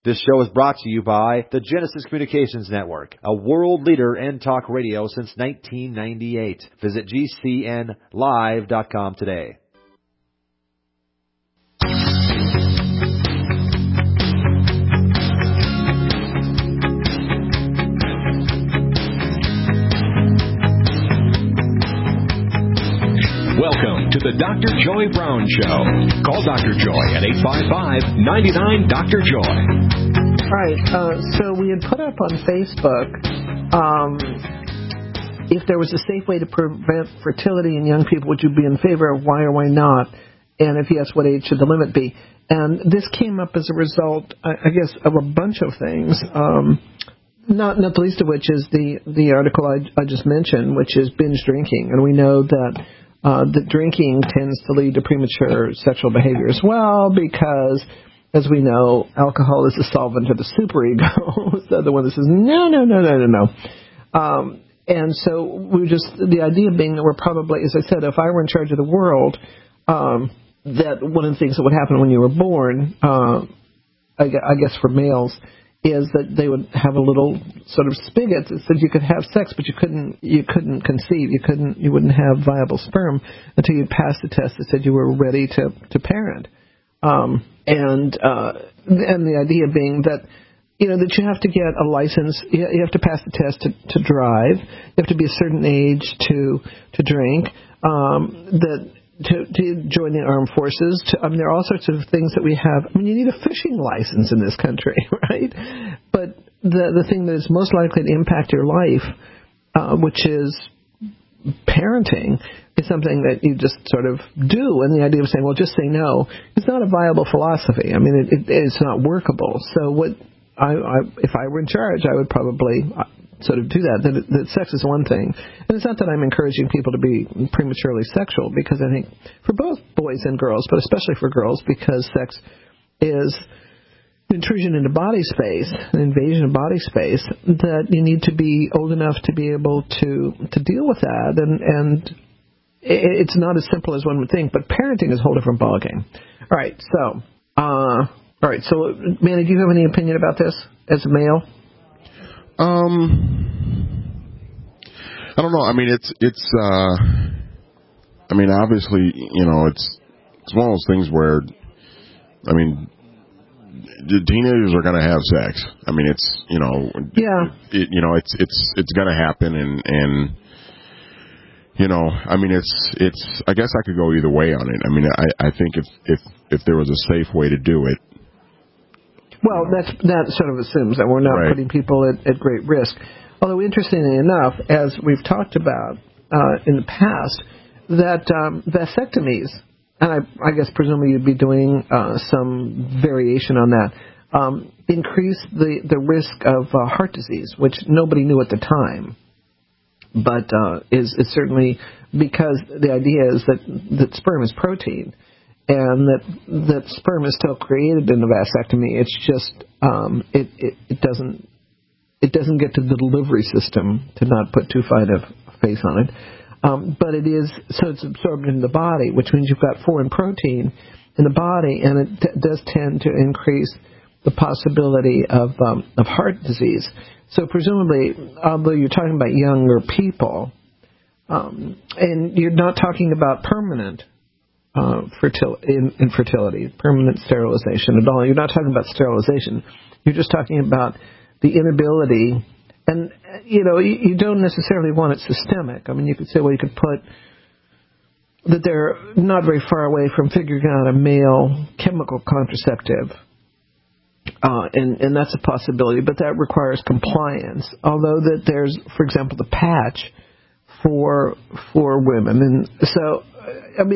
This show is brought to you by the Genesis Communications Network, a world leader in talk radio since 1998. Visit GCNlive.com today. Welcome to the Dr. Joy Brown Show. Call Dr. Joy at 855-99-DR-JOY. All right, so we had put up on Facebook if there was a safe way to prevent fertility in young people, would you be in favor of why or why not? And if yes, what age should the limit be? And this came up as a result, I guess, of a bunch of things. Not the least of which is the article I just mentioned, which is binge drinking. And we know that drinking tends to lead to premature sexual behavior as well because, as we know, alcohol is a solvent of the superego. It's the other one that says, no. And so the idea being that we're probably, as I said, if I were in charge of the world, that one of the things that would happen when you were born, I guess for males, is that they would have a little sort of spigot that said you could have sex, but you couldn't conceive, you wouldn't have viable sperm until you passed the test that said you were ready to parent. And the idea being that that you have to get a license, you have to pass the test to drive, you have to be a certain age to drink, to join the armed forces. There are all sorts of things that we have. You need a fishing license in this country, right? But the thing that is most likely to impact your life, which is parenting, is something that you just sort of do. And the idea of saying, well, just say no, is not a viable philosophy. It's not workable. So if I were in charge, I would probably sort of do that sex is one thing. And it's not that I'm encouraging people to be prematurely sexual, because I think for both boys and girls, but especially for girls, because sex is an intrusion into body space, an invasion of body space, that you need to be old enough to be able to deal with that. And it's not as simple as one would think, but parenting is a whole different ballgame. All right, so Manny, do you have any opinion about this as a male? I don't know. Obviously, it's one of those things where, the teenagers are going to have sex. It's going to happen, and it's. I guess I could go either way on it. I think if there was a safe way to do it. Well, that sort of assumes that we're not putting people at great risk. Although, interestingly enough, as we've talked about in the past, that vasectomies, and I guess presumably you'd be doing some variation on that, increase the risk of heart disease, which nobody knew at the time, but is certainly because the idea is that sperm is protein. And that sperm is still created in the vasectomy. It's just it doesn't get to the delivery system, to not put too fine a face on it. But it is, so it's absorbed in the body, which means you've got foreign protein in the body, and it does tend to increase the possibility of heart disease. So presumably, although you're talking about younger people, and you're not talking about permanent infertility, permanent sterilization at all. You're not talking about sterilization. You're just talking about the inability, and you don't necessarily want it systemic. You could say, well, you could put that they're not very far away from figuring out a male chemical contraceptive, and that's a possibility, but that requires compliance. Although that there's, for example, the patch for women, and so. But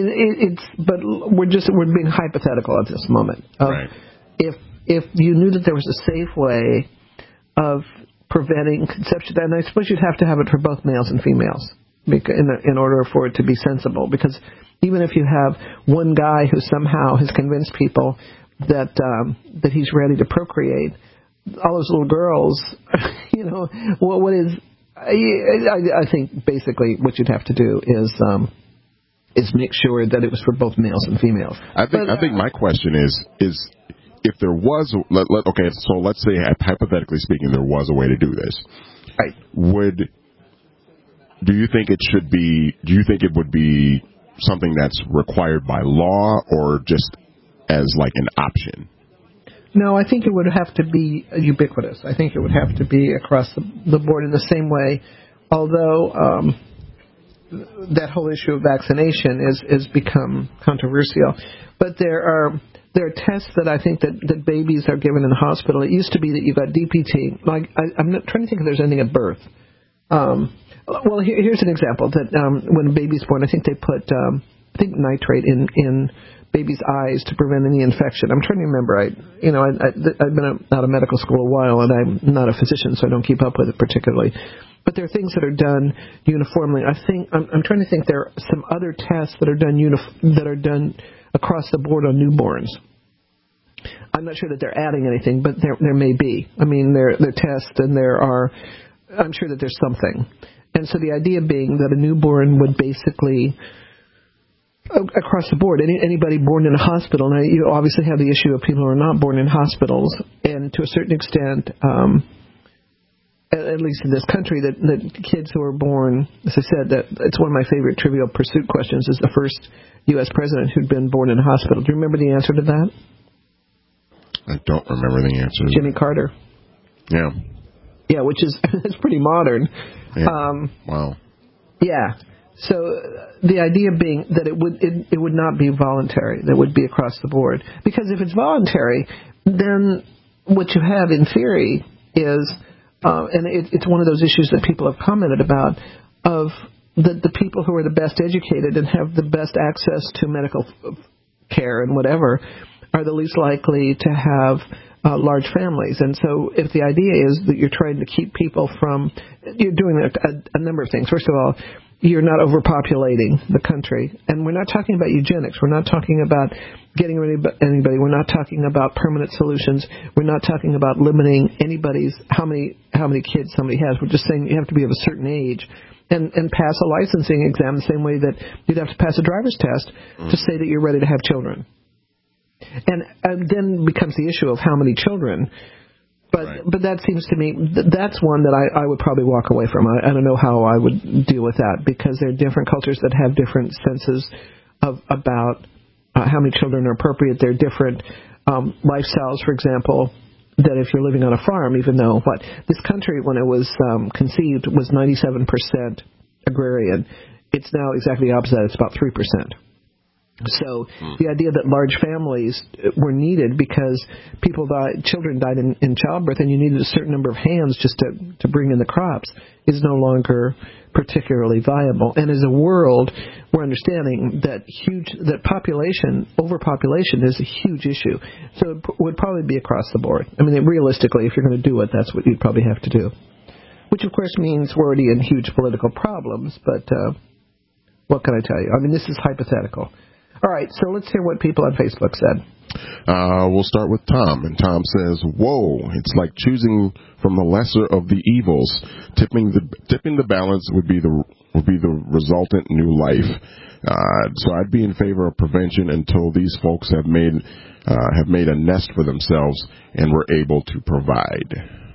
we're being hypothetical at this moment. Right. If you knew that there was a safe way of preventing conception, then I suppose you'd have to have it for both males and females in order for it to be sensible. Because even if you have one guy who somehow has convinced people that he's ready to procreate, all those little girls, what is? I think basically what you'd have to do is make sure that it was for both males and females. I think my question is if there was, okay, so let's say hypothetically speaking, there was a way to do this. Right. Do you think it would be something that's required by law or just as like an option? No, I think it would have to be ubiquitous. I think it would have to be across the board in the same way, although that whole issue of vaccination is become controversial. But there are tests that I think that babies are given in the hospital. It used to be that you got DPT. Like I'm not trying to think if there's anything at birth. Well, here's an example that when a baby's born, I think they put nitrate in baby's eyes to prevent any infection. I'm trying to remember. I've been out of medical school a while, and I'm not a physician, so I don't keep up with it particularly. But there are things that are done uniformly. I think I'm trying to think. There are some other tests that are done across the board on newborns. I'm not sure that they're adding anything, but there may be. I mean, there are tests, and I'm sure that there's something. And so the idea being that a newborn would basically, across the board, anybody born in a hospital, now you obviously have the issue of people who are not born in hospitals, and to a certain extent, at least in this country, that kids who are born, as I said, that it's one of my favorite Trivial Pursuit questions, is the first U.S. president who'd been born in a hospital. Do you remember the answer to that? I don't remember the answer. Jimmy Carter. Yeah. Yeah, which is it's pretty modern. Yeah. Wow. Yeah. So the idea being that it would not be voluntary, that would be across the board. Because if it's voluntary, then what you have in theory is, and it's one of those issues that people have commented about, of the people who are the best educated and have the best access to medical care and whatever are the least likely to have large families. And so if the idea is that you're trying to keep people from, you're doing a number of things. First of all, you're not overpopulating the country. And we're not talking about eugenics. We're not talking about getting rid of anybody. We're not talking about permanent solutions. We're not talking about limiting anybody's, how many kids somebody has. We're just saying you have to be of a certain age and pass a licensing exam the same way that you'd have to pass a driver's test to say that you're ready to have children. And then becomes the issue of how many children. But that seems to me, that's one that I would probably walk away from. I don't know how I would deal with that, because there are different cultures that have different senses about how many children are appropriate. There are different lifestyles, for example, that if you're living on a farm, even though this country, when it was conceived, was 97% agrarian. It's now exactly the opposite. It's about 3%. So the idea that large families were needed because children died in childbirth, and you needed a certain number of hands just to bring in the crops, is no longer particularly viable. And as a world, we're understanding that overpopulation is a huge issue. So it would probably be across the board. I mean, realistically, if you're going to do it, that's what you'd probably have to do. Which, of course, means we're already in huge political problems, but what can I tell you? I mean, this is hypothetical. All right, so let's hear what people on Facebook said. We'll start with Tom, and Tom says, "Whoa, it's like choosing from the lesser of the evils. Tipping the balance would be the resultant new life. So I'd be in favor of prevention until these folks have made a nest for themselves and were able to provide."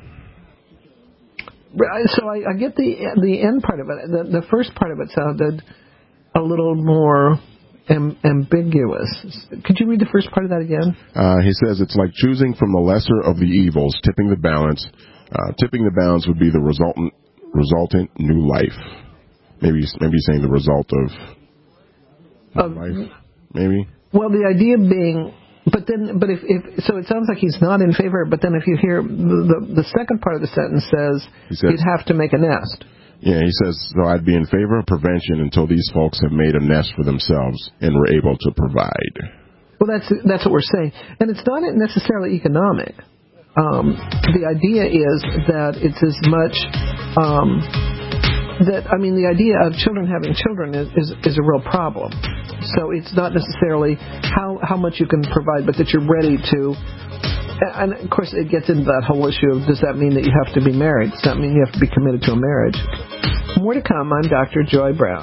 So I get the end part of it. The first part of it sounded a little more ambiguous. Could you read the first part of that again? He says it's like choosing from the lesser of the evils, tipping the balance. Tipping the balance would be the resultant new life. Maybe saying the result of life. Maybe. Well, the idea being, but if so, it sounds like he's not in favor. But then if you hear the second part of the sentence says you'd have to make a nest. Yeah, he says, so I'd be in favor of prevention until these folks have made a nest for themselves and were able to provide. Well, that's what we're saying. And it's not necessarily economic. The idea is that it's as much the idea of children having children is a real problem. So it's not necessarily how much you can provide, but that you're ready to. And, of course, it gets into that whole issue of, does that mean that you have to be married? Does that mean you have to be committed to a marriage? More to come. I'm Dr. Joy Brown.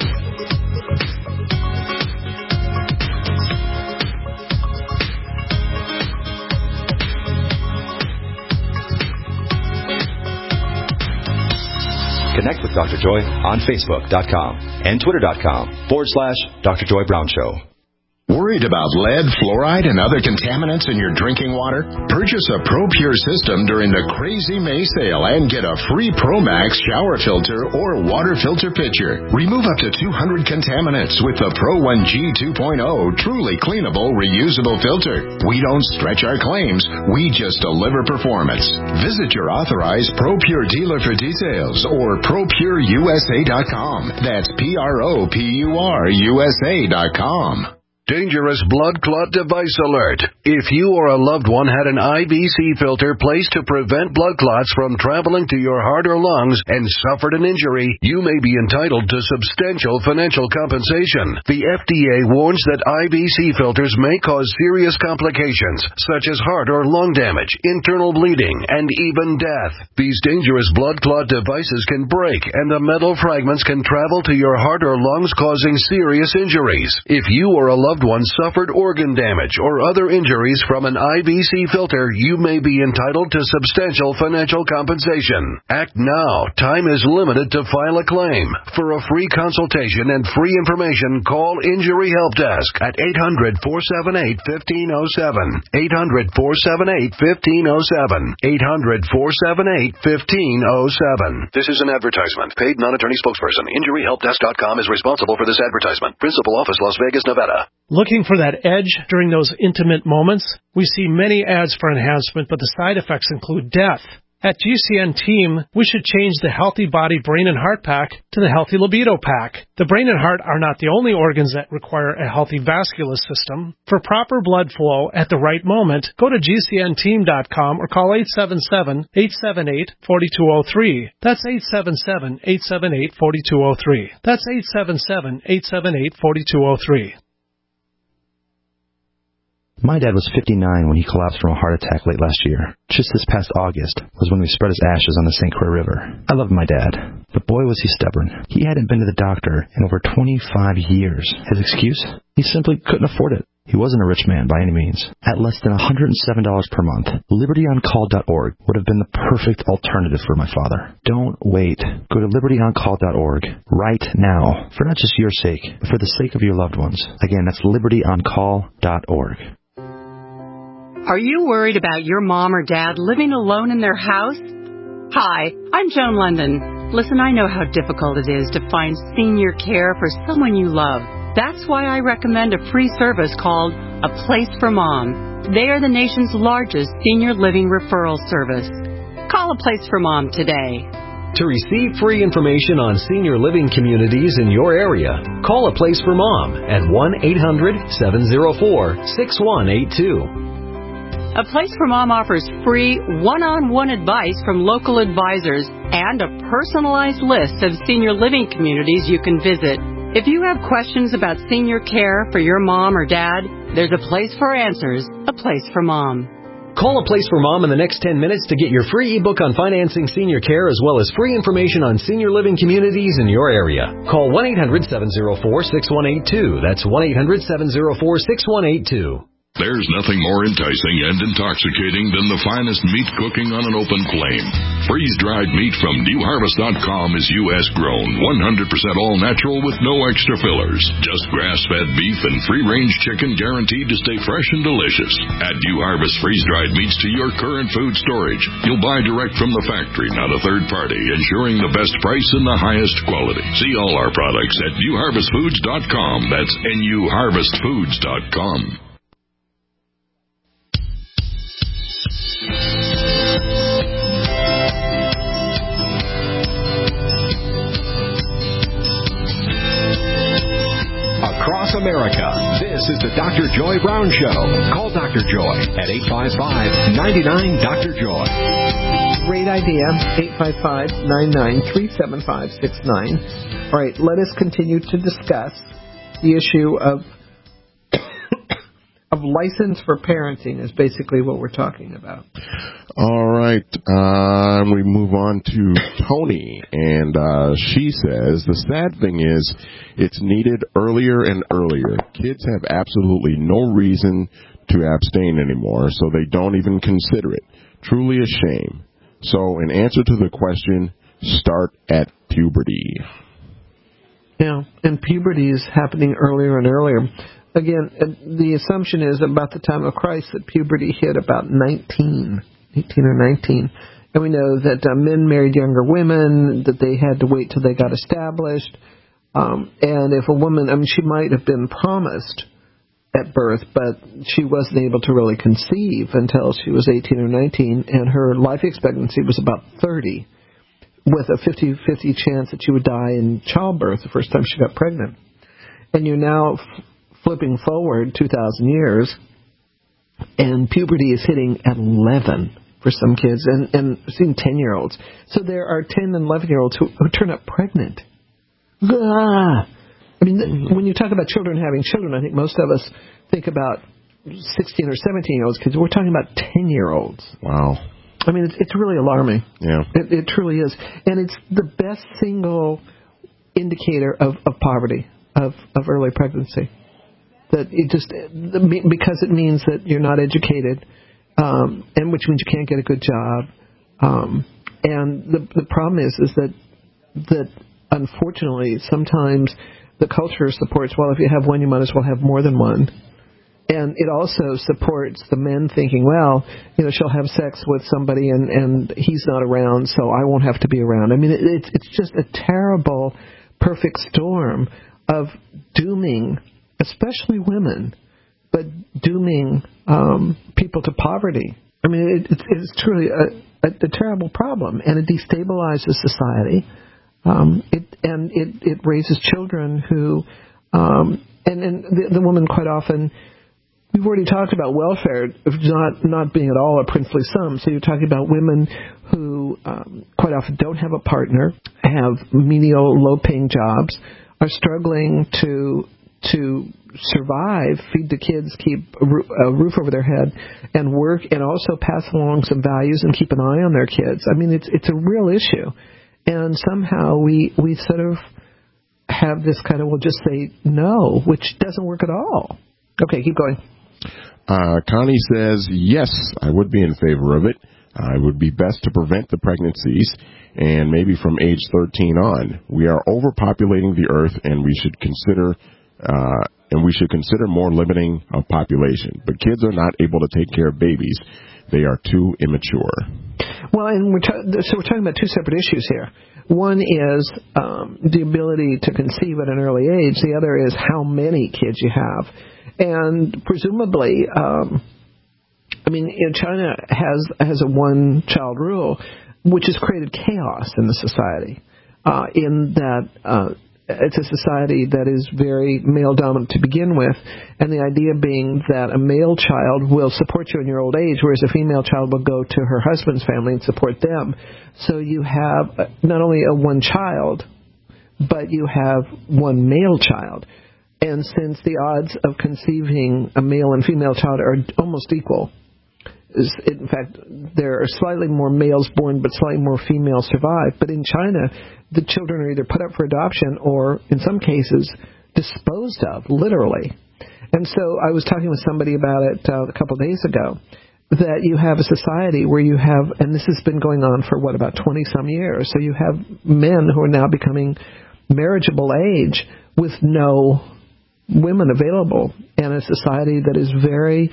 Connect with Dr. Joy on Facebook.com and Twitter.com/Dr. Joy Brown Show. Worried about lead, fluoride, and other contaminants in your drinking water? Purchase a ProPure system during the Crazy May sale and get a free ProMax shower filter or water filter pitcher. Remove up to 200 contaminants with the Pro 1G 2.0 truly cleanable, reusable filter. We don't stretch our claims. We just deliver performance. Visit your authorized ProPure dealer for details or ProPureUSA.com. That's ProPureUSA.com. Dangerous blood clot device alert. If you or a loved one had an IVC filter placed to prevent blood clots from traveling to your heart or lungs and suffered an injury, you may be entitled to substantial financial compensation. The FDA warns that IVC filters may cause serious complications, such as heart or lung damage, internal bleeding, and even death. These dangerous blood clot devices can break, and the metal fragments can travel to your heart or lungs, causing serious injuries. If you or a loved one suffered organ damage or other injuries from an IVC filter, you may be entitled to substantial financial compensation. Act now. Time is limited to file a claim. For a free consultation and free information, call Injury Help Desk at 800-478-1507. 800-478-1507. 800-478-1507. This is an advertisement. Paid non-attorney spokesperson. InjuryHelpDesk.com is responsible for this advertisement. Principal office, Las Vegas, Nevada. Looking for that edge during those intimate moments? We see many ads for enhancement, but the side effects include death. At GCN Team, we should change the Healthy Body Brain and Heart Pack to the Healthy Libido Pack. The brain and heart are not the only organs that require a healthy vascular system. For proper blood flow at the right moment, go to GCNteam.com or call 877-878-4203. That's 877-878-4203. That's 877-878-4203. My dad was 59 when he collapsed from a heart attack late last year. Just this past August was when we spread his ashes on the St. Croix River. I loved my dad, but boy was he stubborn. He hadn't been to the doctor in over 25 years. His excuse? He simply couldn't afford it. He wasn't a rich man by any means. At less than $107 per month, LibertyOnCall.org would have been the perfect alternative for my father. Don't wait. Go to LibertyOnCall.org right now, for not just your sake, but for the sake of your loved ones. Again, that's LibertyOnCall.org. Are you worried about your mom or dad living alone in their house? Hi, I'm Joan London. Listen, I know how difficult it is to find senior care for someone you love. That's why I recommend a free service called A Place for Mom. They are the nation's largest senior living referral service. Call A Place for Mom today. To receive free information on senior living communities in your area, call A Place for Mom at 1-800-704-6182. A Place for Mom offers free one-on-one advice from local advisors and a personalized list of senior living communities you can visit. If you have questions about senior care for your mom or dad, there's a place for answers, A Place for Mom. Call A Place for Mom in the next 10 minutes to get your free ebook on financing senior care as well as free information on senior living communities in your area. Call 1-800-704-6182. That's 1-800-704-6182. There's nothing more enticing and intoxicating than the finest meat cooking on an open flame. Freeze-dried meat from NewHarvest.com is U.S. grown, 100% all natural with no extra fillers. Just grass-fed beef and free-range chicken guaranteed to stay fresh and delicious. Add New Harvest freeze-dried meats to your current food storage. You'll buy direct from the factory, not a third party, ensuring the best price and the highest quality. See all our products at NewHarvestFoods.com. That's NewHarvestFoods.com. Across America, this is the Dr. Joy Brown Show. Call Dr. Joy at 855-99-DR-JOY. Great idea, 855-99-37569. All right, let us continue to discuss the issue of license for parenting is basically what we're talking about. All right. We move on to Tony, and she says, the sad thing is it's needed earlier and earlier. Kids have absolutely no reason to abstain anymore, so they don't even consider it. Truly a shame. So in answer to the question, start at puberty. Yeah, and puberty is happening earlier and earlier. Again, the assumption is about the time of Christ that puberty hit about 18 or 19. And we know that men married younger women, that they had to wait till they got established. And if a woman, she might have been promised at birth, but she wasn't able to really conceive until she was 18 or 19, and her life expectancy was about 30, with a 50-50 chance that she would die in childbirth the first time she got pregnant. And you're now flipping forward 2,000 years, and puberty is hitting at 11 for some kids, and seeing 10-year-olds. So there are 10 and 11-year-olds who turn up pregnant. Ah! I mean, when you talk about children having children, I think most of us think about 16 or 17-year-olds kids. We're talking about 10-year-olds. Wow. I mean, it's really alarming. Yeah. It truly is. And it's the best single indicator of poverty, of early pregnancy. That it just, because it means that you're not educated, and which means you can't get a good job. And the problem is that unfortunately sometimes the culture supports, well, if you have one, you might as well have more than one. And it also supports the men thinking, well, she'll have sex with somebody and he's not around, so I won't have to be around. I mean, it's just a terrible, perfect storm of dooming, especially women, but dooming people to poverty. I mean, it's truly a terrible problem, and it destabilizes society. It raises children who, and the woman quite often. We've already talked about welfare not being at all a princely sum. So you're talking about women who quite often don't have a partner, have menial, low-paying jobs, are struggling to survive, feed the kids, keep a roof over their head, and work, and also pass along some values and keep an eye on their kids. I mean, it's a real issue. And somehow we sort of have this kind of, we'll just say no, which doesn't work at all. Okay, keep going. Connie says, yes, I would be in favor of it. It would be best to prevent the pregnancies, and maybe from age 13 on. We are overpopulating the earth, and we should consider more limiting of population. But kids are not able to take care of babies. They are too immature. Well, and we're talking about two separate issues here. One is the ability to conceive at an early age. The other is how many kids you have. And presumably, China has a one-child rule, which has created chaos in the society. In that it's a society that is very male-dominant to begin with, and the idea being that a male child will support you in your old age, whereas a female child will go to her husband's family and support them. So you have not only a one child, but you have one male child. And since the odds of conceiving a male and female child are almost equal, in fact, there are slightly more males born, but slightly more females survive. But in China, the children are either put up for adoption or, in some cases, disposed of, literally. And so I was talking with somebody about it a couple of days ago, that you have a society where you have, and this has been going on for, about 20-some years, so you have men who are now becoming marriageable age with no women available, and a society that is very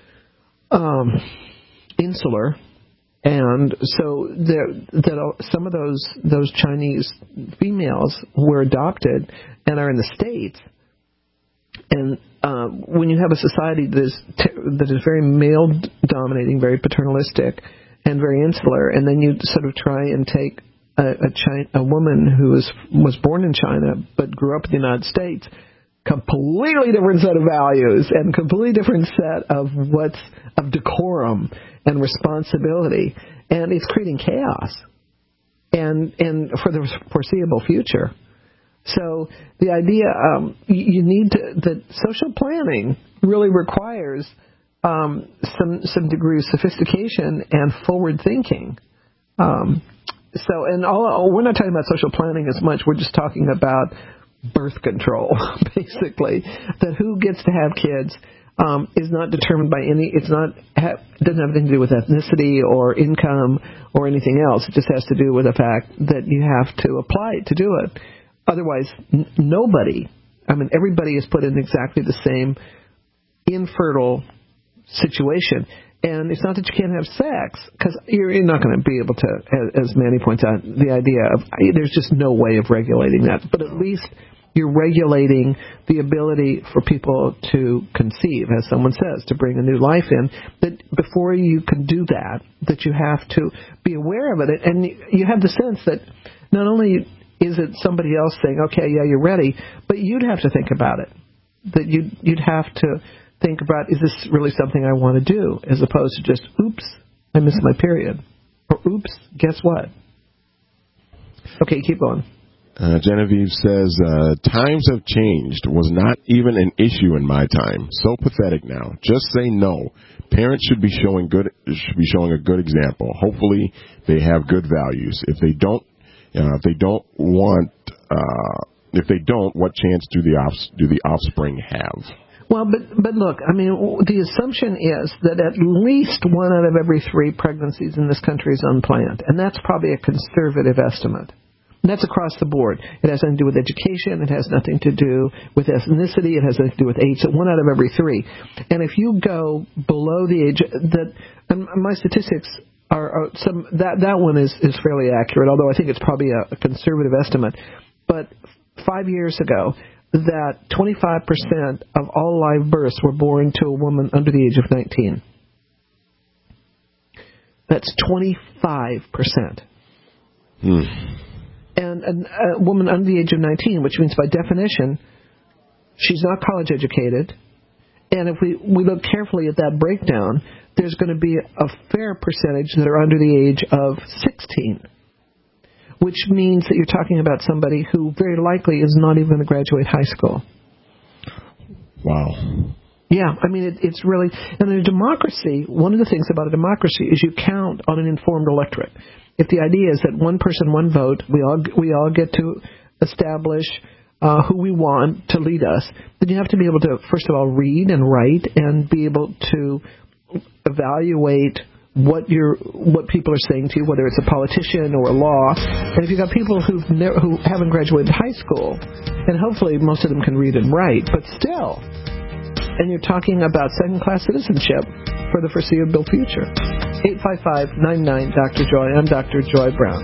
insular, and so some of those Chinese females were adopted and are in the States. And when you have a society that is very male-dominating, very paternalistic, and very insular, and then you sort of try and take a woman who was born in China but grew up in the United States, completely different set of values and completely different set of decorum and responsibility, and it's creating chaos and for the foreseeable future. So the idea you need that social planning really requires some degree of sophistication and forward thinking. So, and we're not talking about social planning as much. We're just talking about birth control, basically. That who gets to have kids, is not determined by it doesn't have anything to do with ethnicity or income or anything else. It just has to do with the fact that you have to apply to do it. Otherwise, everybody is put in exactly the same infertile situation. And it's not that you can't have sex, because you're not going to be able to, as Manny points out, the idea of there's just no way of regulating that. But at least you're regulating the ability for people to conceive, as someone says, to bring a new life in. That before you can do that you have to be aware of it. And you have the sense that not only is it somebody else saying, okay, yeah, you're ready, but you'd have to think about it. That you'd have to think about, is this really something I want to do, as opposed to just, oops, I missed my period. Or, oops, guess what? Okay, keep going. Genevieve says, times have changed. Was not even an issue in my time. So pathetic now. Just say no. Parents should be showing a good example. Hopefully they have good values. If they don't, what chance do the offspring have? Well, but look, the assumption is that at least 1 out of every 3 pregnancies in this country is unplanned, and that's probably a conservative estimate. And that's across the board. It has nothing to do with education. It has nothing to do with ethnicity. It has nothing to do with age. So 1 out of every 3. And if you go below the age, and my statistics are that one is fairly accurate, although I think it's probably a conservative estimate. But 5 years ago, that 25% of all live births were born to a woman under the age of 19. That's 25%. And a woman under the age of 19, which means by definition, she's not college educated. And if we look carefully at that breakdown, there's going to be a fair percentage that are under the age of 16, which means that you're talking about somebody who very likely is not even going to graduate high school. Wow. Yeah, it's really, and in a democracy, one of the things about a democracy is you count on an informed electorate. If the idea is that one person, one vote, we all get to establish who we want to lead us, then you have to be able to, first of all, read and write and be able to evaluate what people are saying to you, whether it's a politician or a law. And if you've got people who haven't graduated high school, and hopefully most of them can read and write, but still, and you're talking about second-class citizenship for the foreseeable future. 855-99-Dr. Joy. I'm Dr. Joy Brown.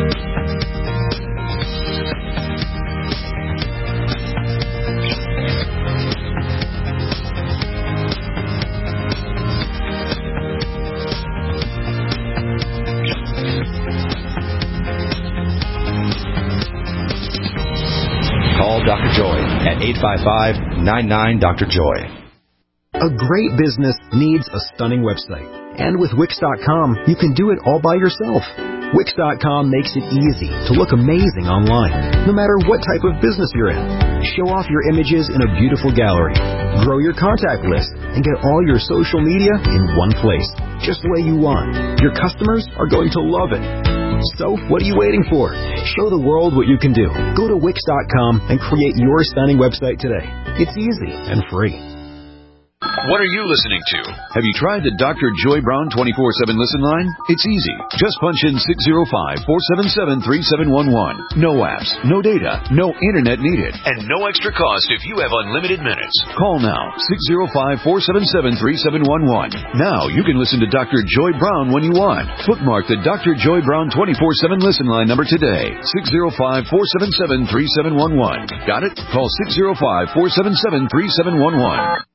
Call Dr. Joy at 855-99-Dr. Joy. A great business needs a stunning website. And with Wix.com, you can do it all by yourself. Wix.com makes it easy to look amazing online, no matter what type of business you're in. Show off your images in a beautiful gallery. Grow your contact list and get all your social media in one place, just the way you want. Your customers are going to love it. So, what are you waiting for? Show the world what you can do. Go to Wix.com and create your stunning website today. It's easy and free. What are you listening to? Have you tried the Dr. Joy Brown 24/7 listen line? It's easy. Just punch in 605-477-3711. No apps, no data, no internet needed, and no extra cost if you have unlimited minutes. Call now, 605-477-3711. Now you can listen to Dr. Joy Brown when you want. Bookmark the Dr. Joy Brown 24/7 listen line number today, 605-477-3711. Got it? Call 605-477-3711.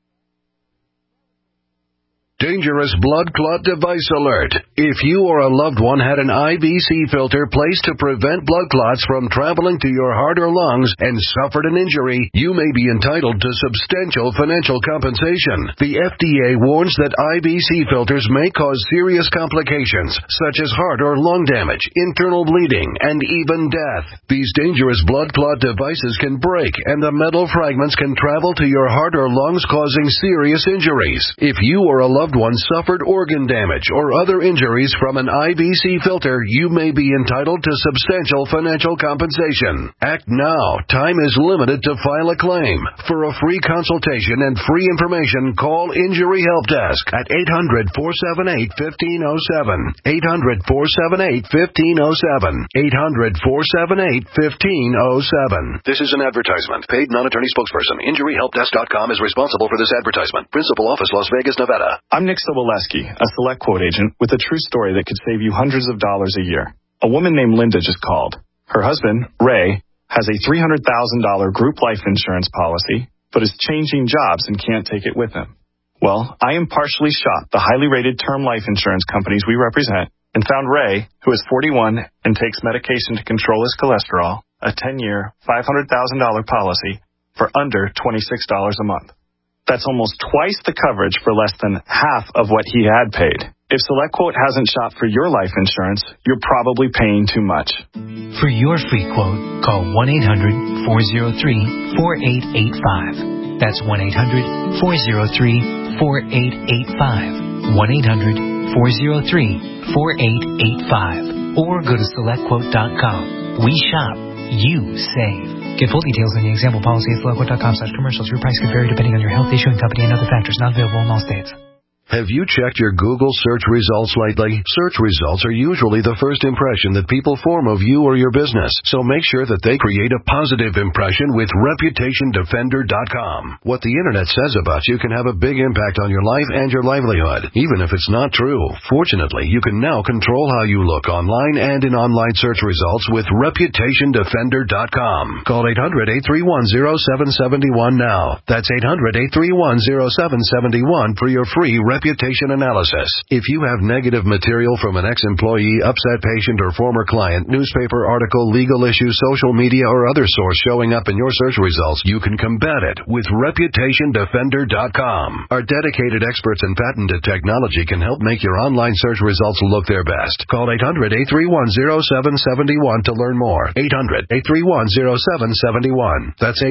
Dangerous blood clot device alert. If you or a loved one had an IVC filter placed to prevent blood clots from traveling to your heart or lungs and suffered an injury, you may be entitled to substantial financial compensation. The FDA warns that IVC filters may cause serious complications, such as heart or lung damage, internal bleeding, and even death. These dangerous blood clot devices can break, and the metal fragments can travel to your heart or lungs, causing serious injuries. If you or a loved loved one suffered organ damage or other injuries from an IBC filter, you may be entitled to substantial financial compensation. Act now. Time is limited to file a claim. For a free consultation and free information, call Injury Help Desk at 800-478-1507. 800-478-1507. 800-478-1507. This is an advertisement. Paid non-attorney spokesperson. InjuryHelpDesk.com is responsible for this advertisement. Principal office, Las Vegas, Nevada. I'm Nick Soboleski, a Select Quote agent with a true story that could save you hundreds of dollars a year. A woman named Linda just called. Her husband, Ray, has a $300,000 group life insurance policy, but is changing jobs and can't take it with him. Well, I impartially shot the highly rated term life insurance companies we represent and found Ray, who is 41 and takes medication to control his cholesterol, a 10-year, $500,000 policy for under $26 a month. That's almost twice the coverage for less than half of what he had paid. If SelectQuote hasn't shopped for your life insurance, you're probably paying too much. For your free quote, call 1-800-403-4885. That's 1-800-403-4885. 1-800-403-4885. Or go to SelectQuote.com. We shop. You save. Get full details in the example policy at SelectQuote.com/commercials. Your price could vary depending on your health, issuing company, and other factors. Not available in all states. Have you checked your Google search results lately? Search results are usually the first impression that people form of you or your business, so make sure that they create a positive impression with ReputationDefender.com. What the Internet says about you can have a big impact on your life and your livelihood, even if it's not true. Fortunately, you can now control how you look online and in online search results with ReputationDefender.com. Call 800-831-0771 now. That's 800-831-0771 for your free reputation analysis. If you have negative material from an ex-employee, upset patient, or former client, newspaper article, legal issue, social media, or other source showing up in your search results, you can combat it with ReputationDefender.com. Our dedicated experts in patented technology can help make your online search results look their best. Call 800-831-0771 to learn more. 800-831-0771. That's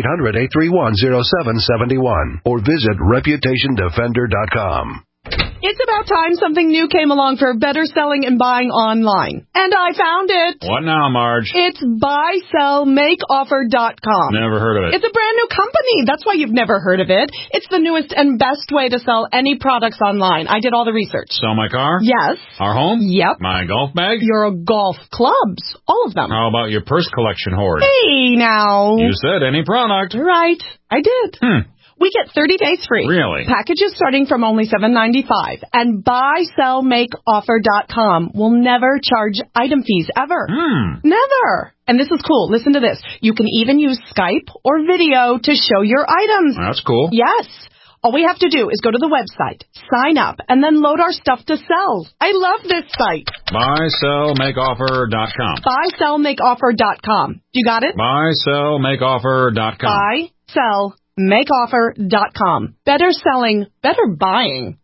800-831-0771. Or visit ReputationDefender.com. It's about time something new came along for better selling and buying online. And I found it. What now, Marge? It's buysellmakeoffer.com. Never heard of it. It's a brand new company. That's why you've never heard of it. It's the newest and best way to sell any products online. I did all the research. Sell my car? Yes. Our home? Yep. My golf bag? Your golf clubs. All of them. How about your purse collection hoard? Hey, now. You said any product. Right. I did. We get 30 days free. Really? Packages starting from only $7.95. And buysellmakeoffer.com will never charge item fees ever. Never. And this is cool. Listen to this. You can even use Skype or video to show your items. That's cool. Yes. All we have to do is go to the website, sign up, and then load our stuff to sell. I love this site. Buysellmakeoffer.com. Buysellmakeoffer.com. You got it? Buysellmakeoffer.com. Buysellmakeoffer.com. Better selling, better buying.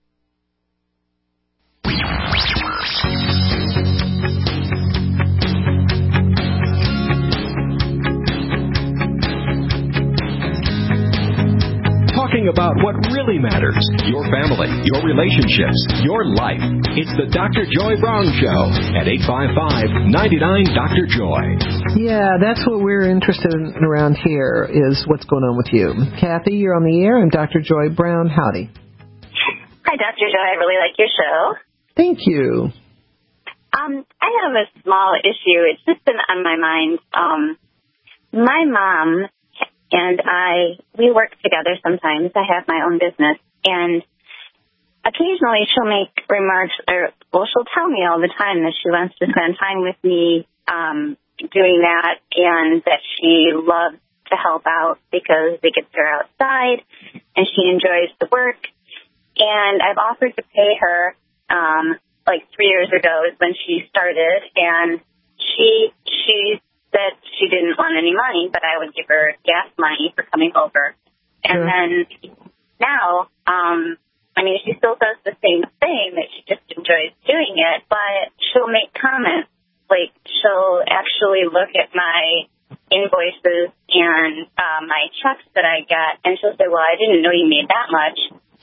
Talking about what really matters, your family, your relationships, your life. It's the Dr. Joy Brown Show at 855-99-DR-JOY. Yeah, that's what we're interested in around here is what's going on with you. Kathy, you're on the air. I'm Dr. Joy Brown. Howdy. Hi, Dr. Joy. I really like your show. Thank you. I have a small issue. It's just been on my mind. My mom and we work together sometimes. I have my own business. And occasionally she'll make remarks, she'll tell me all the time that she wants to spend time with me doing that and that she loves to help out because it gets her outside and she enjoys the work. And I've offered to pay her, 3 years ago is when she started, and she said she didn't want any money, but I would give her gas money for coming over. And then now, she still does the same thing, that she just enjoys doing it, but she'll make comments. Like, she'll actually look at my invoices and my checks that I get, and she'll say, well, I didn't know you made that much.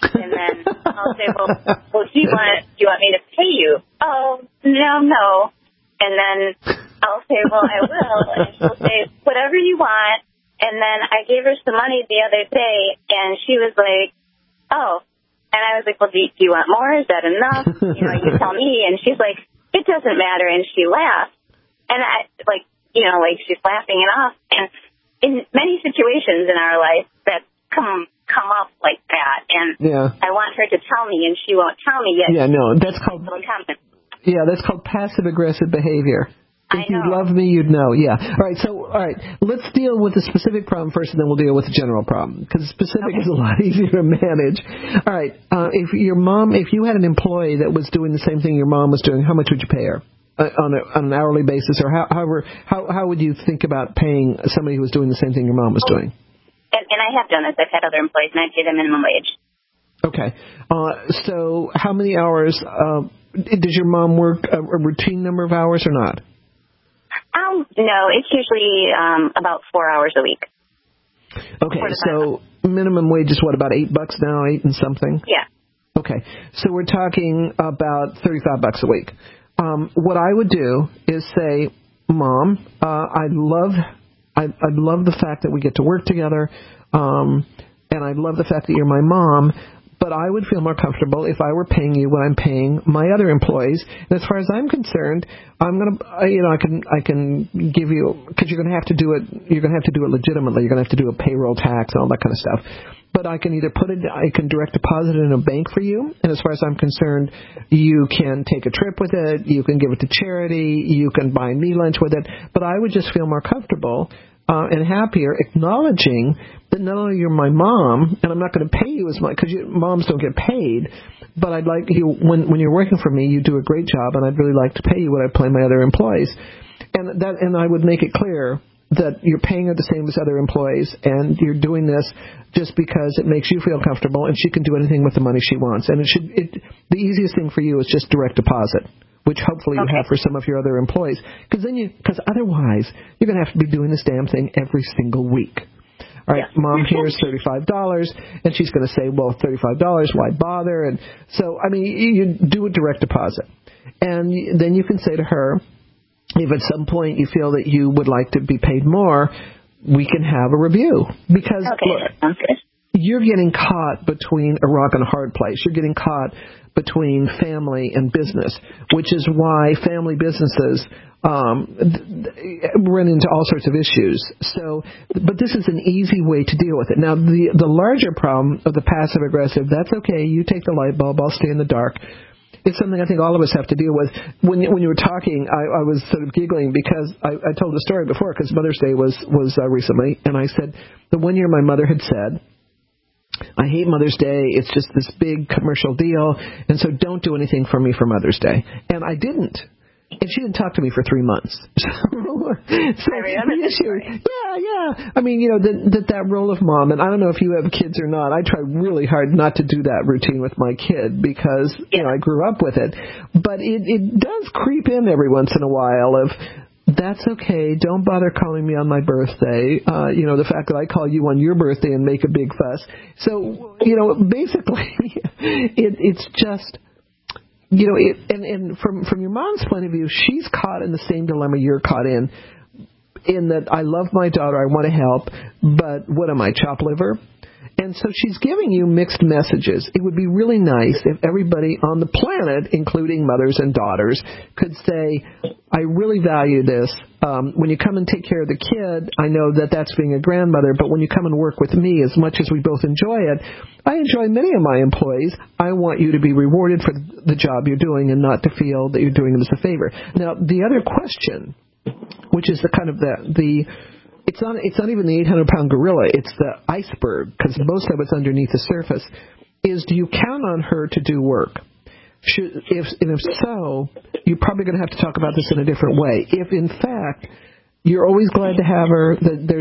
And then I'll say, well, do you want me to pay you? Oh, no. And then I'll say, well, I will. And she'll say, whatever you want. And then I gave her some money the other day, and she was like, oh. And I was like, well, do you want more? Is that enough? You tell me. And she's like, it doesn't matter. And she laughed. And she's laughing it off. And in many situations in our life that come up like that, and I want her to tell me, and she won't tell me yet. Yeah, no, that's called passive-aggressive behavior. If you love me, you'd know. Yeah. All right. Let's deal with the specific problem first, and then we'll deal with the general problem, because specific is a lot easier to manage. All right. If you had an employee that was doing the same thing your mom was doing, how much would you pay her on an hourly basis, or how would you think about paying somebody who was doing the same thing your mom was doing? And I have done this. I've had other employees, and I pay them minimum wage. Okay. So how many hours? Does your mom work a routine number of hours or not? No, it's usually about 4 hours a week. Okay, so minimum wage is what, about $8 now, 8 and something? Yeah. Okay, so we're talking about $35 a week. What I would do is say, Mom, I love the fact that we get to work together, and I love the fact that you're my mom. But I would feel more comfortable if I were paying you what I'm paying my other employees. And as far as I'm concerned, I'm gonna, I can give you, because you're gonna have to do it. You're gonna have to do it legitimately. You're gonna have to do a payroll tax and all that kind of stuff. But I can either I can direct deposit it in a bank for you. And as far as I'm concerned, you can take a trip with it. You can give it to charity. You can buy me lunch with it. But I would just feel more comfortable and happier acknowledging that not only you're my mom, and I'm not going to pay you as much, because moms don't get paid, but I'd like you, when you're working for me, you do a great job, and I'd really like to pay you what I pay my other employees. And I would make it clear that you're paying her the same as other employees, and you're doing this just because it makes you feel comfortable, and she can do anything with the money she wants. And the easiest thing for you is just direct deposit, which hopefully you have for some of your other employees. Because otherwise, you're going to have to be doing this damn thing every single week. All right, Mom, here's $35, and she's going to say, well, $35, why bother? And so, you do a direct deposit. And then you can say to her, if at some point you feel that you would like to be paid more, we can have a review. Because, look, you're getting caught between a rock and a hard place. You're getting caught between family and business, which is why family businesses run into all sorts of issues. But this is an easy way to deal with it. Now, the larger problem of the passive-aggressive, that's okay. You take the light bulb. I'll stay in the dark. It's something I think all of us have to deal with. When you were talking, I was sort of giggling because I told a story before, because Mother's Day was recently, and I said the one year my mother had said, I hate Mother's Day. It's just this big commercial deal, and so don't do anything for me for Mother's Day. And I didn't. And she didn't talk to me for 3 months. So I remember the issue. Yeah. That role of mom, and I don't know if you have kids or not. I try really hard not to do that routine with my kid because I grew up with it. But it does creep in every once in a while of, that's okay. Don't bother calling me on my birthday. The fact that I call you on your birthday and make a big fuss. So, basically, it's just, and from your mom's point of view, she's caught in the same dilemma you're caught in that I love my daughter, I want to help, but what am I, chopped liver? And so she's giving you mixed messages. It would be really nice if everybody on the planet, including mothers and daughters, could say, I really value this. When you come and take care of the kid, I know that that's being a grandmother, but when you come and work with me, as much as we both enjoy it, I enjoy many of my employees. I want you to be rewarded for the job you're doing and not to feel that you're doing them as a favor. Now, the other question, which is it's not even the 800-pound gorilla. It's the iceberg, because most of it's underneath the surface, is do you count on her to do work? If so, you're probably going to have to talk about this in a different way. If, in fact, you're always glad to have her,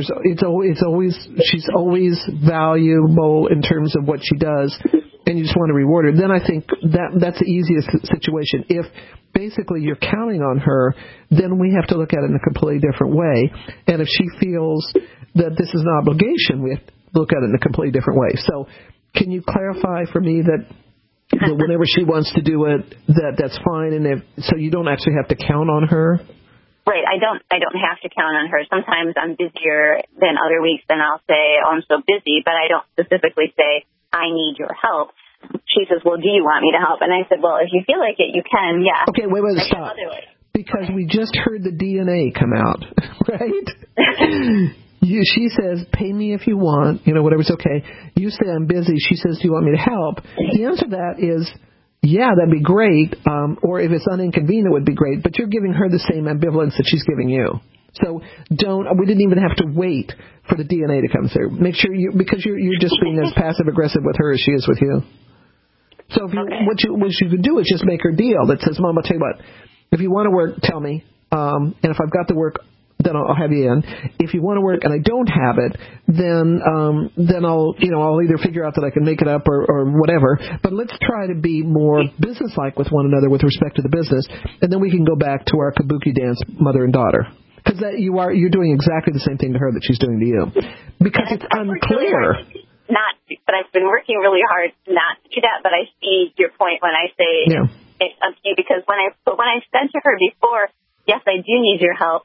she's always valuable in terms of what she does, and you just want to reward her, then I think that's the easiest situation. If basically you're counting on her, then we have to look at it in a completely different way. And if she feels that this is an obligation, we have to look at it in a completely different way. So Can you clarify for me that whenever she wants to do it, that's fine, and so you don't actually have to count on her? Right. I don't have to count on her. Sometimes I'm busier than other weeks, and I'll say, oh, I'm so busy, but I don't specifically say, I need your help. She says, well, do you want me to help? And I said, well, if you feel like it, you can, yeah. Okay, wait, stop. Because we just heard the DNA come out, right? She says, pay me if you want, whatever's okay. You say, I'm busy. She says, do you want me to help? The answer to that is, yeah, that'd be great. Or if it's uninconvenient, it would be great. But you're giving her the same ambivalence that she's giving you. So we didn't even have to wait for the DNA to come through. Make sure because you're just being as passive aggressive with her as she is with you. So what you could do is just make her deal that says, Mom, I'll tell you what, if you want to work, tell me. And if I've got the work, then I'll have you in. If you want to work and I don't have it, then I'll either figure out that I can make it up or whatever. But let's try to be more businesslike with one another with respect to the business, and then we can go back to our kabuki dance, mother and daughter. Because you're doing exactly the same thing to her that she's doing to you. Because it's unclear. But I've been working really hard not to do that. But I see your point when I say it's up to you, because when I said to her before, yes, I do need your help.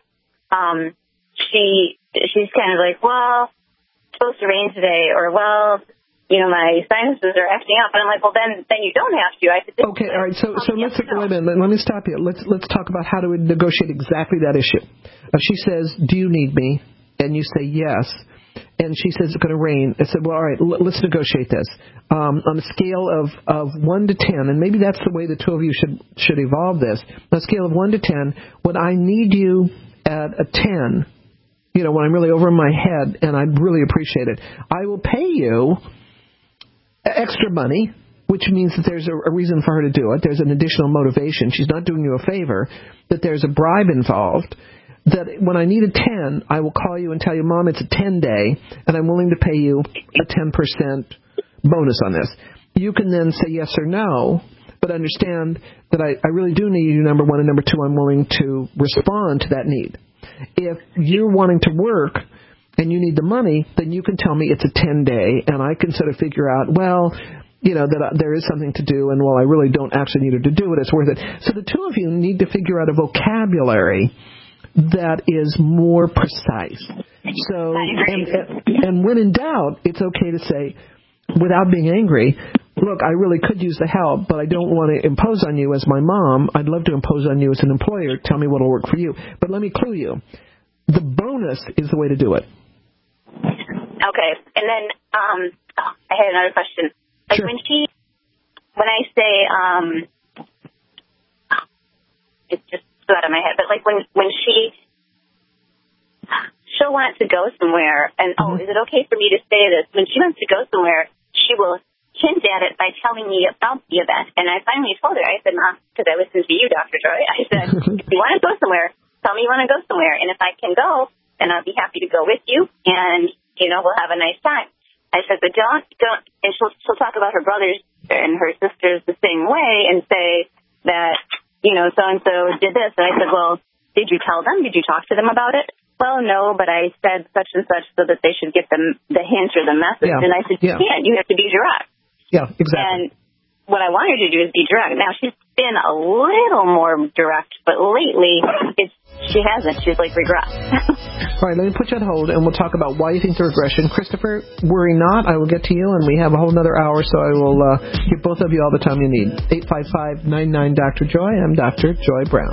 She's kind of like, well, it's supposed to rain today, or well, my sinuses are acting up, and I'm like, well, then you don't have to. I said, okay, all right. So let's wait a minute. Let me stop you. Let's talk about how to negotiate exactly that issue. She says, do you need me? And you say yes. And she says it's going to rain. I said, well, all right, let's negotiate this. On a scale of 1 to 10, and maybe that's the way the two of you should evolve this. On a scale of 1 to 10, when I need you at a 10, when I'm really over my head and I'd really appreciate it, I will pay you extra money, which means that there's a reason for her to do it. There's an additional motivation. She's not doing you a favor, that there's a bribe involved. That when I need a 10, I will call you and tell you, Mom, it's a 10-day, and I'm willing to pay you a 10% bonus on this. You can then say yes or no, but understand that I really do need you, number one, and number two, I'm willing to respond to that need. If you're wanting to work and you need the money, then you can tell me it's a 10-day, and I can sort of figure out, well, that there is something to do, and while I really don't actually need her to do it, it's worth it. So the two of you need to figure out a vocabulary that is more precise. So, and when in doubt, it's okay to say, without being angry, look, I really could use the help, but I don't want to impose on you as my mom. I'd love to impose on you as an employer. Tell me what will work for you. But let me clue you. The bonus is the way to do it. Okay. And then I had another question. Like sure. When I say, it's just out of my head, but like when she'll want to go somewhere, and is it okay for me to say this? When she wants to go somewhere, she will hint at it by telling me about the event. And I finally told her, I said, Mom, because I listened to you, Dr. Joy, I said, if you want to go somewhere, tell me you want to go somewhere, and if I can go, then I'll be happy to go with you, and we'll have a nice time. I said, but don't, and she'll talk about her brothers and her sisters the same way and say that, so-and-so did this. And I said, well, did you tell them? Did you talk to them about it? Well, no, but I said such and such so that they should get the hint or the message. Yeah. And I said, you can't. You have to be direct. Yeah, exactly. And what I want her to do is be direct. Now, she's been a little more direct, but lately she hasn't. She's like regressed. All right, let me put you on hold, and we'll talk about why you think the regression. Christopher, worry not. I will get to you, and we have a whole another hour, so I will give both of you all the time you need. 855-99-Dr. Joy. I'm Dr. Joy Brown.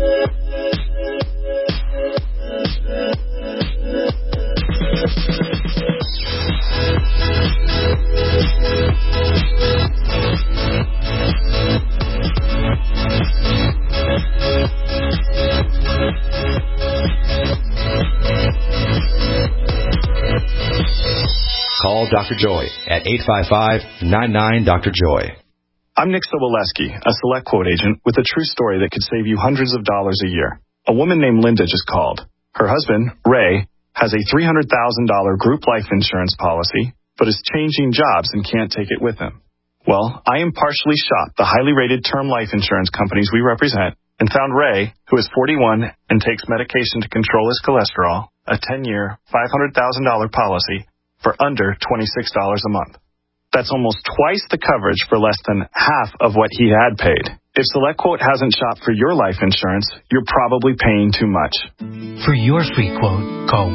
Call Dr. Joy at 855-99-Dr. Joy. I'm Nick Soboleski, a Select Quote agent with a true story that could save you hundreds of dollars a year. A woman named Linda just called. Her husband, Ray, has a $300,000 group life insurance policy, but is changing jobs and can't take it with him. Well, I impartially shopped the highly rated term life insurance companies we represent and found Ray, who is 41 and takes medication to control his cholesterol, a 10-year, $500,000 policy for under $26 a month. That's almost twice the coverage for less than half of what he had paid. If SelectQuote hasn't shopped for your life insurance, you're probably paying too much. For your free quote, call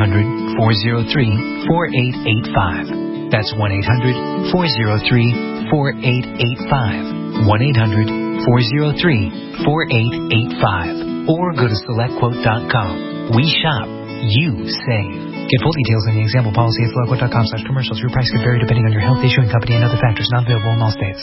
1-800-403-4885. That's 1-800-403-4885. 1-800-403-4885. Or go to SelectQuote.com. We shop. You save. Get full details in the example policy at SelectQuote.com/commercials. Your price could vary depending on your health, issuing company, and other factors. Not available in all states.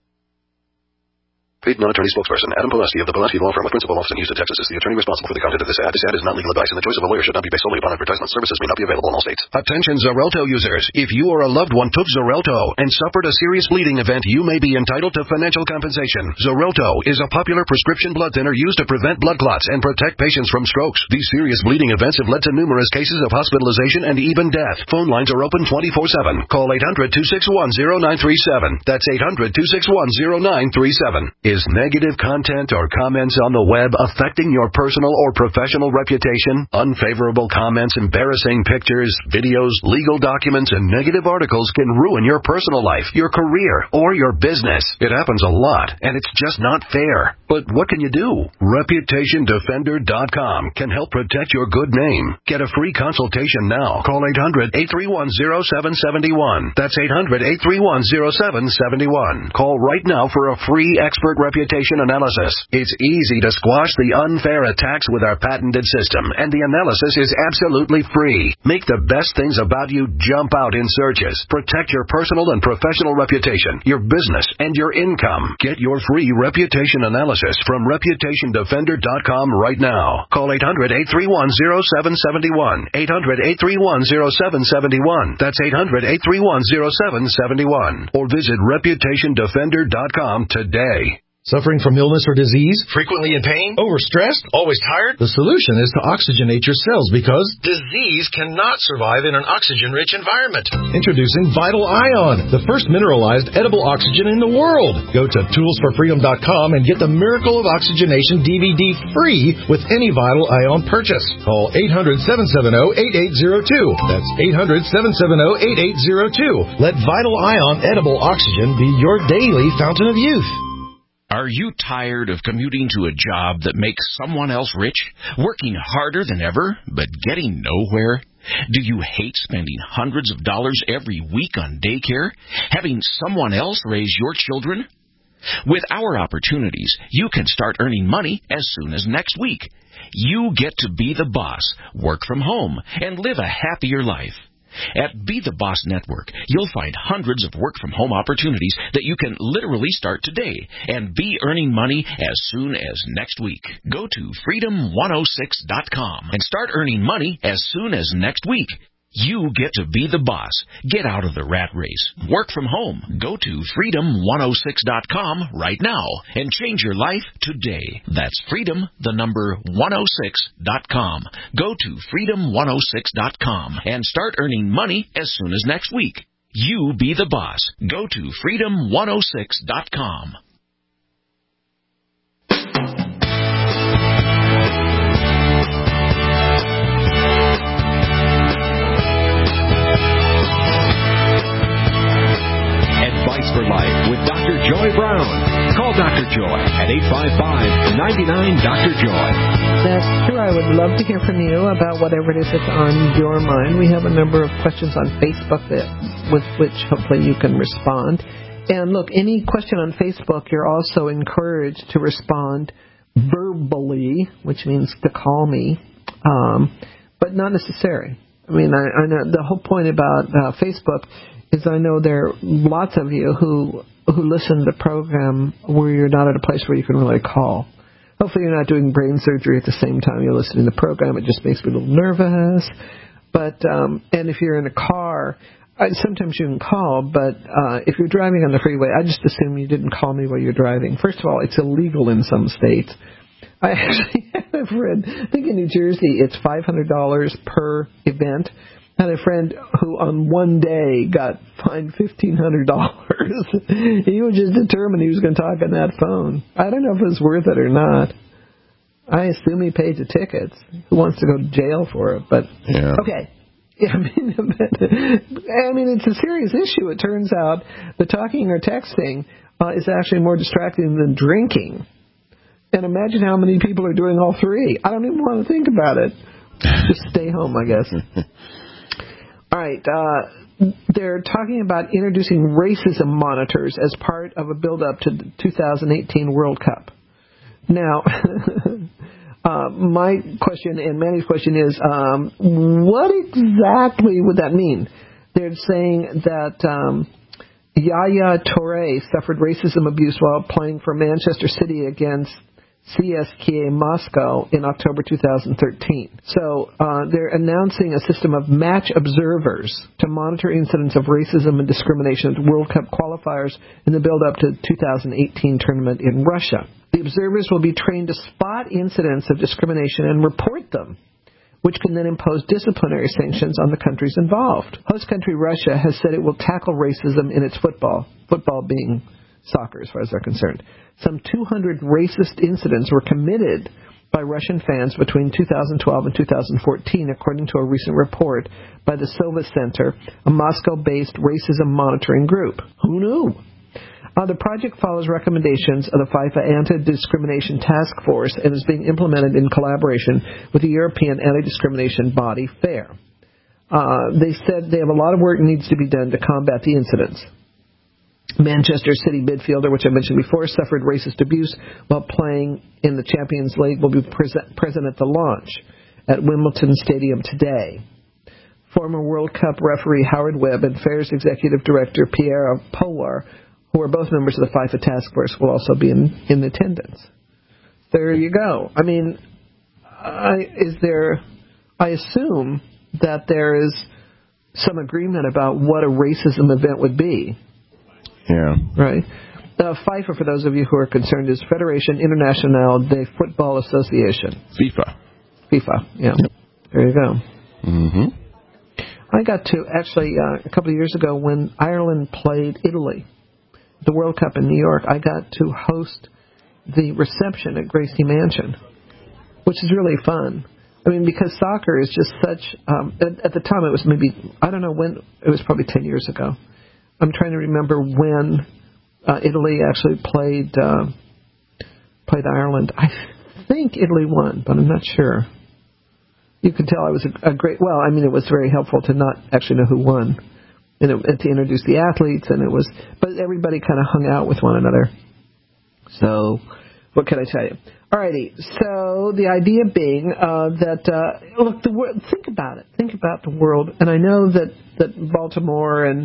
Paid non-attorney spokesperson Adam Pulaski of the Pulaski Law Firm with principal office in Houston, Texas, is the attorney responsible for the content of this ad. This ad is not legal advice, and the choice of a lawyer should not be based solely upon advertisement. Services may not be available in all states. Attention Xarelto users. If you or a loved one took Xarelto and suffered a serious bleeding event, you may be entitled to financial compensation. Xarelto is a popular prescription blood thinner used to prevent blood clots and protect patients from strokes. These serious bleeding events have led to numerous cases of hospitalization and even death. Phone lines are open 24/7. Call 800-261-0937. That's 800-261-0937. Is negative content or comments on the web affecting your personal or professional reputation? Unfavorable comments, embarrassing pictures, videos, legal documents, and negative articles can ruin your personal life, your career, or your business. It happens a lot, and it's just not fair. But what can you do? ReputationDefender.com can help protect your good name. Get a free consultation now. Call 800-831-0771. That's 800-831-0771. Call right now for a free expert reputation analysis. It's easy to squash the unfair attacks with our patented system, and the analysis is absolutely free. Make the best things about you jump out in searches. Protect your personal and professional reputation, your business, and your income. Get your free reputation analysis from ReputationDefender.com right now. Call 800-831-0771. 800-831-0771. That's 800-831-0771. Or visit ReputationDefender.com today. Suffering from illness or disease? Frequently in pain? Overstressed? Always tired? The solution is to oxygenate your cells because disease cannot survive in an oxygen-rich environment. Introducing Vital Ion, the first mineralized edible oxygen in the world. Go to toolsforfreedom.com and get the Miracle of Oxygenation DVD free with any Vital Ion purchase. Call 800-770-8802. That's 800-770-8802. Let Vital Ion edible oxygen be your daily fountain of youth. Are you tired of commuting to a job that makes someone else rich, working harder than ever, but getting nowhere? Do you hate spending hundreds of dollars every week on daycare, having someone else raise your children? With our opportunities, you can start earning money as soon as next week. You get to be the boss, work from home, and live a happier life. At Be the Boss Network, you'll find hundreds of work-from-home opportunities that you can literally start today and be earning money as soon as next week. Go to freedom106.com and start earning money as soon as next week. You get to be the boss. Get out of the rat race. Work from home. Go to freedom106.com right now and change your life today. That's freedom106.com. Go to freedom106.com and start earning money as soon as next week. You be the boss. Go to freedom106.com. Advice for Life with Dr. Joy Brown. Call Dr. Joy at 855-99-DR-JOY. That's true. I would love to hear from you about whatever it is that's on your mind. We have a number of questions on Facebook with which hopefully you can respond. And look, any question on Facebook, you're also encouraged to respond verbally, which means to call me, but not necessary. I mean, I know the whole point about Facebook is I know there are lots of you who listen to the program where you're not at a place where you can really call. Hopefully you're not doing brain surgery at the same time you're listening to the program. It just makes me a little nervous. But and if you're in a car, sometimes you can call, but if you're driving on the freeway, I just assume you didn't call me while you're driving. First of all, it's illegal in some states. I actually have a friend, I think in New Jersey it's $500 per event. I had a friend who on one day got fined $1,500. He was just determined he was going to talk on that phone. I don't know if it's worth it or not. I assume he paid the tickets. Who wants to go to jail for it? But yeah. Okay. I mean, it's a serious issue. It turns out the talking or texting is actually more distracting than drinking. And imagine how many people are doing all three. I don't even want to think about it. Just stay home, I guess. All right. They're talking about introducing racism monitors as part of a build-up to the 2018 World Cup. Now, my question and Manny's question is, what exactly would that mean? They're saying that Yaya Toure suffered racism abuse while playing for Manchester City against CSKA Moscow in October 2013. So they're announcing a system of match observers to monitor incidents of racism and discrimination at World Cup qualifiers in the build-up to the 2018 tournament in Russia. The observers will be trained to spot incidents of discrimination and report them, which can then impose disciplinary sanctions on the countries involved. Host country Russia has said it will tackle racism in its football being soccer as far as they're concerned. Some 200 racist incidents were committed by Russian fans between 2012 and 2014, according to a recent report by the Sova Center, a Moscow-based racism monitoring group. Who knew? The project follows recommendations of the FIFA Anti-Discrimination Task Force and is being implemented in collaboration with the European anti-discrimination body FAIR. They said they have a lot of work needs to be done to combat the incidents. Manchester City midfielder, which I mentioned before, suffered racist abuse while playing in the Champions League, will be present at the launch at Wimbledon Stadium today. Former World Cup referee Howard Webb and FAIR's executive director Pierre Pawar, who are both members of the FIFA task force, will also be in attendance. There you go. I mean, I assume that there is some agreement about what a racism event would be. Yeah. Right. FIFA, for those of you who are concerned, is Federation Internationale de Football Association. FIFA, yeah. Yep. There you go. Mm-hmm. I got to, actually, a couple of years ago when Ireland played Italy, the World Cup in New York, I got to host the reception at Gracie Mansion, which is really fun. I mean, because soccer is just such, at the time it was maybe, I don't know when, it was probably 10 years ago. I'm trying to remember when Italy actually played Ireland. I think Italy won, but I'm not sure. You could tell I was a great, well, I mean, it was very helpful to not actually know who won, and to introduce the athletes, and it was, but everybody kind of hung out with one another. So, what can I tell you? Alrighty, so the idea being that, look, the world, think about it. Think about the world, and I know that Baltimore and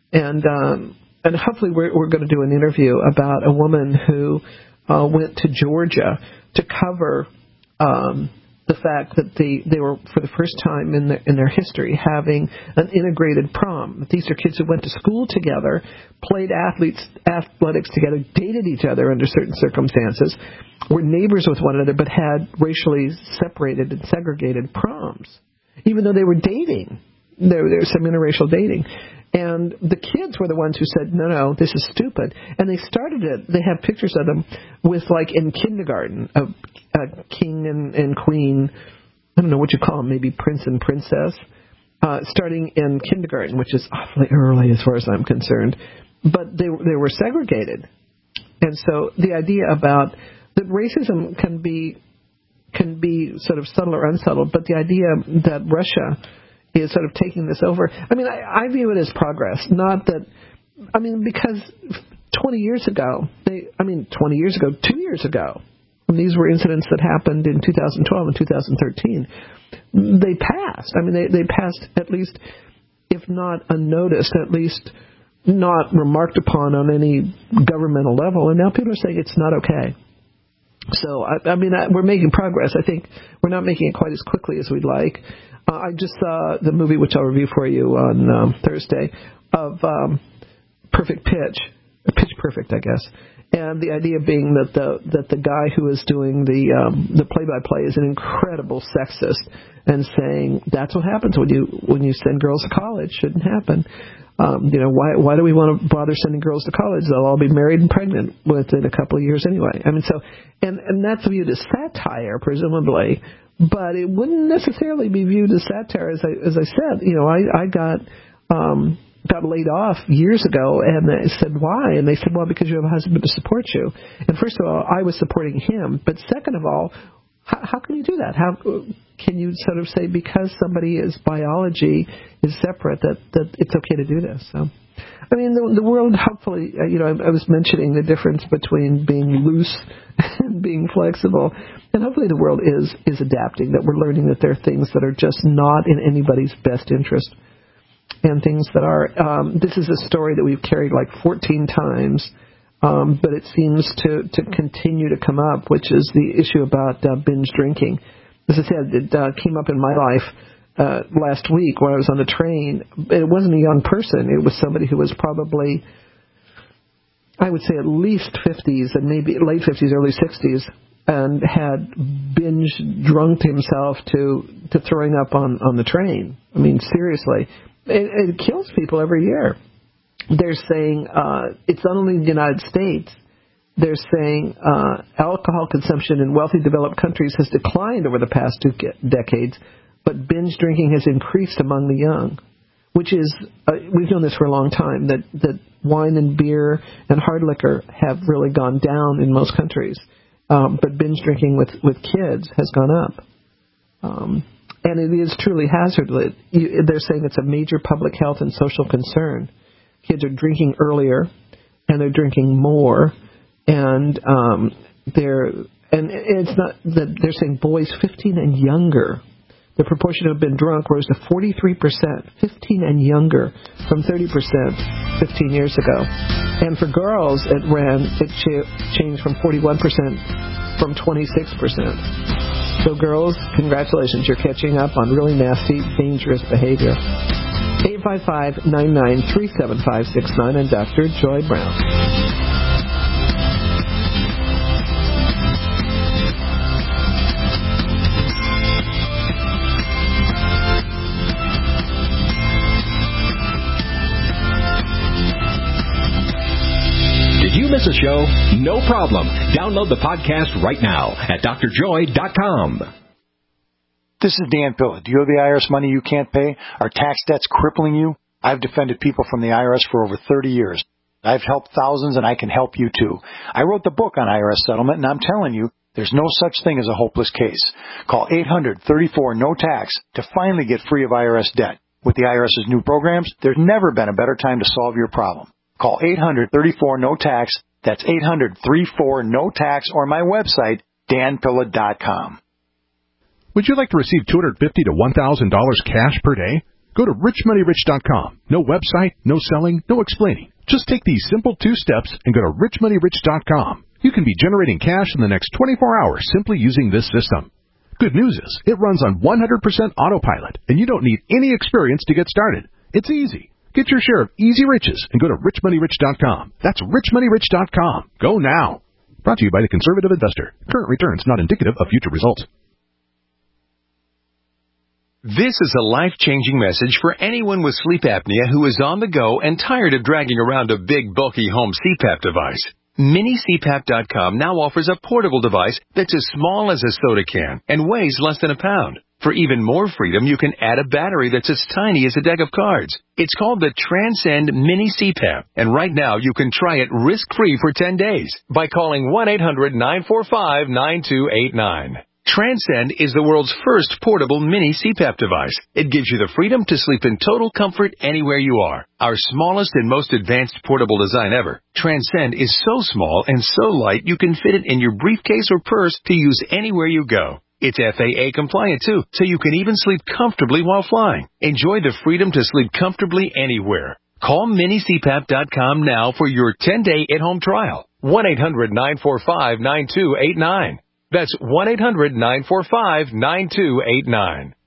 hopefully we're going to do an interview about a woman who went to Georgia to cover the fact that they were, for the first time in their history, having an integrated prom. These are kids who went to school together, played athletics together, dated each other under certain circumstances, were neighbors with one another, but had racially separated and segregated proms, even though they were dating. There was some interracial dating. And the kids were the ones who said, no, this is stupid. And they started it. They have pictures of them with, like, in kindergarten, a king and queen, I don't know what you call them, maybe prince and princess, starting in kindergarten, which is awfully early as far as I'm concerned. But they were segregated. And so the idea about that racism can be sort of subtle or unsubtle, but the idea that Russia is sort of taking this over. I mean, I view it as progress, not that, I mean, because 2 years ago, 2 years ago, when these were incidents that happened in 2012 and 2013, they passed. I mean, they passed at least, if not unnoticed, at least not remarked upon on any governmental level, and now people are saying it's not okay. So, I mean, we're making progress. I think we're not making it quite as quickly as we'd like. I just saw the movie, which I'll review for you on Thursday, of Perfect Pitch Perfect, I guess. And the idea being that the guy who is doing the play-by-play is an incredible sexist and saying that's what happens when you send girls to college. Shouldn't happen. Why do we want to bother sending girls to college? They'll all be married and pregnant within a couple of years anyway. I mean, so and that's viewed as satire, presumably. but it wouldn't necessarily be viewed as satire. As I said, I got laid off years ago, and I said, why? And they said, well, because you have a husband to support you. And first of all, I was supporting him, but second of all, how can you do that? How can you sort of say because somebody's biology is separate that it's okay to do this? So, I mean, the world, hopefully, I was mentioning the difference between being loose and being flexible, and hopefully the world is adapting, that we're learning that there are things that are just not in anybody's best interest, and things that are, this is a story that we've carried like 14 times, but it seems to continue to come up, which is the issue about binge drinking. As I said, it came up in my life last week when I was on the train. It wasn't a young person. It was somebody who was probably, I would say, at least 50s and maybe late 50s, early 60s, and had binge drunked himself to throwing up on the train. I mean, seriously. It kills people every year. They're saying it's not only in the United States. They're saying alcohol consumption in wealthy developed countries has declined over the past 2 decades, but binge drinking has increased among the young, which is, we've known this for a long time, that wine and beer and hard liquor have really gone down in most countries, but binge drinking with kids has gone up. And it is truly hazardous. They're saying it's a major public health and social concern. Kids are drinking earlier, and they're drinking more, and it's not that they're saying boys 15 and younger. The proportion who have been drunk rose to 43%, 15 and younger, from 30% 15 years ago. And for girls, it changed from 41% from 26%. So girls, congratulations, you're catching up on really nasty, dangerous behavior. 855-993-7569 and Dr. Joy Brown. Did you miss a show? No problem. Download the podcast right now at drjoy.com. This is Dan Pilla. Do you owe the IRS money you can't pay? Are tax debts crippling you? I've defended people from the IRS for over 30 years. I've helped thousands, and I can help you too. I wrote the book on IRS settlement, and I'm telling you, there's no such thing as a hopeless case. Call 800-34-NO-TAX to finally get free of IRS debt. With the IRS's new programs, there's never been a better time to solve your problem. Call 800-34-NO-TAX. That's 800-34-NO-TAX, or my website, danpilla.com. Would you like to receive $250 to $1,000 cash per day? Go to richmoneyrich.com. No website, no selling, no explaining. Just take these simple 2 steps and go to richmoneyrich.com. You can be generating cash in the next 24 hours simply using this system. Good news is, it runs on 100% autopilot, and you don't need any experience to get started. It's easy. Get your share of easy riches and go to richmoneyrich.com. That's richmoneyrich.com. Go now. Brought to you by the Conservative Investor. Current returns not indicative of future results. This is a life-changing message for anyone with sleep apnea who is on the go and tired of dragging around a big, bulky home CPAP device. MiniCPAP.com now offers a portable device that's as small as a soda can and weighs less than a pound. For even more freedom, you can add a battery that's as tiny as a deck of cards. It's called the Transcend Mini CPAP, and right now you can try it risk-free for 10 days by calling 1-800-945-9289. Transcend is the world's first portable mini CPAP device. It gives you the freedom to sleep in total comfort anywhere you are. Our smallest and most advanced portable design ever, Transcend is so small and so light you can fit it in your briefcase or purse to use anywhere you go. It's FAA compliant too, so you can even sleep comfortably while flying. Enjoy the freedom to sleep comfortably anywhere. Call minicpap.com now for your 10-day at-home trial. 1-800-945-9289. That's 1-800-945-9289.